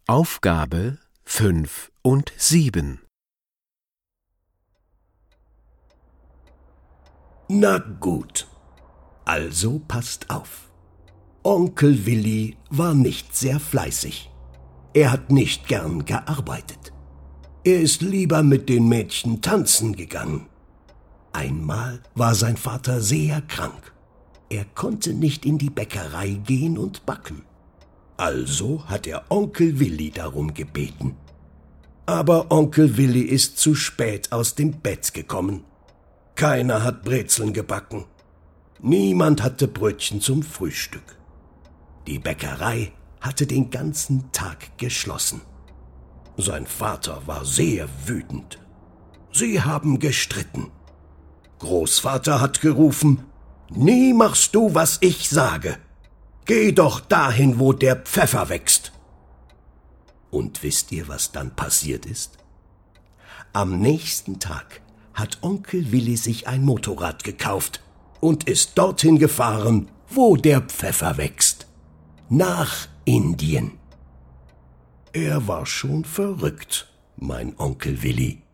Aufgabe 5 und 7. Na gut, also passt auf. Onkel Willi war nicht sehr fleißig. Er hat nicht gern gearbeitet. Er ist lieber mit den Mädchen tanzen gegangen. Einmal war sein Vater sehr krank. Er konnte nicht in die Bäckerei gehen und backen. Also hat er Onkel Willi darum gebeten. Aber Onkel Willi ist zu spät aus dem Bett gekommen. Keiner hat Brezeln gebacken. Niemand hatte Brötchen zum Frühstück. Die Bäckerei hatte den ganzen Tag geschlossen. Sein Vater war sehr wütend. Sie haben gestritten. Großvater hat gerufen: »Nie machst du, was ich sage. Geh doch dahin, wo der Pfeffer wächst.« Und wisst ihr, was dann passiert ist? Am nächsten Tag hat Onkel Willi sich ein Motorrad gekauft und ist dorthin gefahren, wo der Pfeffer wächst. Nach Indien. Er war schon verrückt, mein Onkel Willi.